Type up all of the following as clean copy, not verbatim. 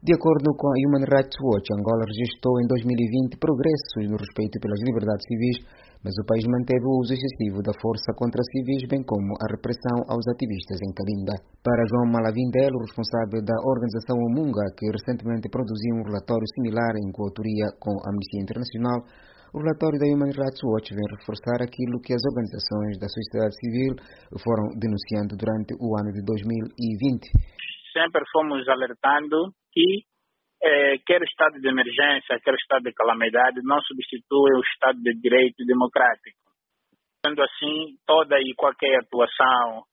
De acordo com a Human Rights Watch, Angola registrou em 2020 progressos no respeito pelas liberdades civis, mas o país manteve o uso excessivo da força contra civis, bem como a repressão aos ativistas em Cabinda. Para João Malavindelo, responsável da organização Omunga, que recentemente produziu um relatório similar em coautoria com a Amnistia Internacional, o relatório da Human Rights Watch vem reforçar aquilo que as organizações da sociedade civil foram denunciando durante o ano de 2020. Sempre fomos alertando que quer o estado de emergência, quer o estado de calamidade, não substitui o estado de direito democrático. Sendo assim, toda e qualquer atuação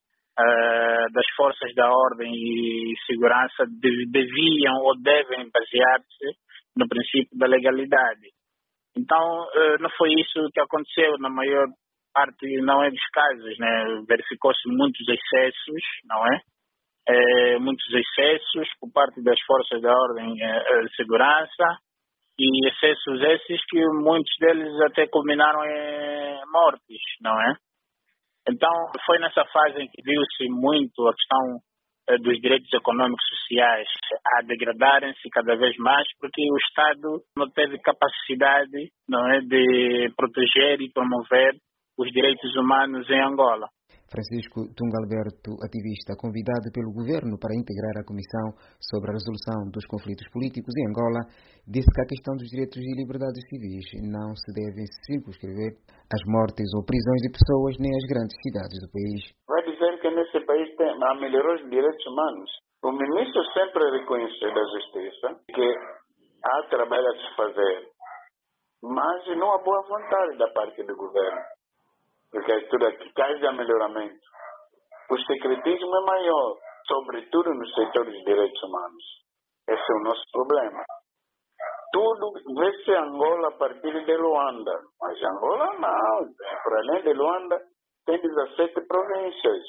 das forças da ordem e segurança deviam ou devem basear-se no princípio da legalidade. Então, não foi isso que aconteceu na maior parte, não é, dos casos, né? Verificou-se muitos excessos, não é? Muitos excessos por parte das forças da ordem de segurança e excessos esses que muitos deles até culminaram em mortes, não é? Então foi nessa fase em que viu-se muito a questão dos direitos econômicos e sociais a degradarem-se cada vez mais porque o Estado não teve capacidade, não é, de proteger e promover os direitos humanos em Angola. Francisco Tungalberto, ativista convidado pelo governo para integrar a Comissão sobre a Resolução dos Conflitos Políticos em Angola, disse que a questão dos direitos e liberdades civis não se deve circunscrever às mortes ou prisões de pessoas nem às grandes cidades do país. Vai dizer que nesse país há melhorou os direitos humanos. O ministro sempre reconheceu da Justiça que há trabalho a se fazer, mas não há boa vontade da parte do governo. Porque tudo aqui cai de melhoramento. O secretismo é maior, sobretudo no setor dos direitos humanos. Esse é o nosso problema. Tudo vê-se Angola a partir de Luanda, mas Angola não. Para além de Luanda, tem 17 províncias.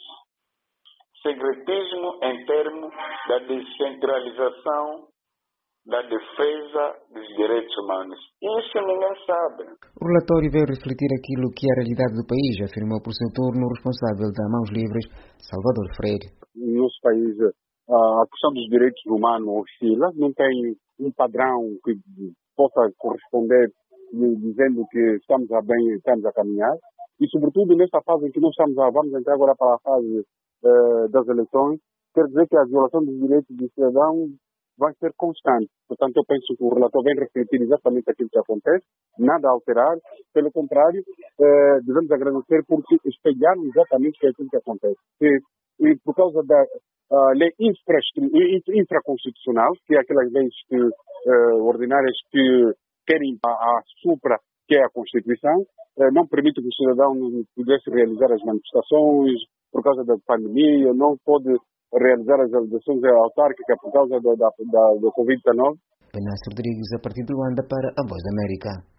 Secretismo em termos da descentralização, da defesa dos direitos humanos. Isso ninguém sabe. O relatório veio refletir aquilo que é a realidade do país, afirmou por seu turno o responsável da Mãos Livres, Salvador Freire. No nosso país, a questão dos direitos humanos oscila, não tem um padrão que possa corresponder dizendo que estamos a bem, estamos a caminhar. E, sobretudo, nesta fase em que nós vamos entrar agora para a fase das eleições, quer dizer que a violação dos direitos do cidadão vai ser constante. Portanto, eu penso que o relator vem refletir exatamente aquilo que acontece, nada a alterar. Pelo contrário, devemos agradecer por espelharmos exatamente aquilo que acontece. E por causa da lei infraconstitucional, que é aquelas leis ordinárias que querem a supra, que é a Constituição, não permite que o cidadão pudesse realizar as manifestações por causa da pandemia, não pode realizar as eleições autárquicas por causa da Covid-19. Venâncio Rodrigues, a partir de Luanda, para a Voz da América.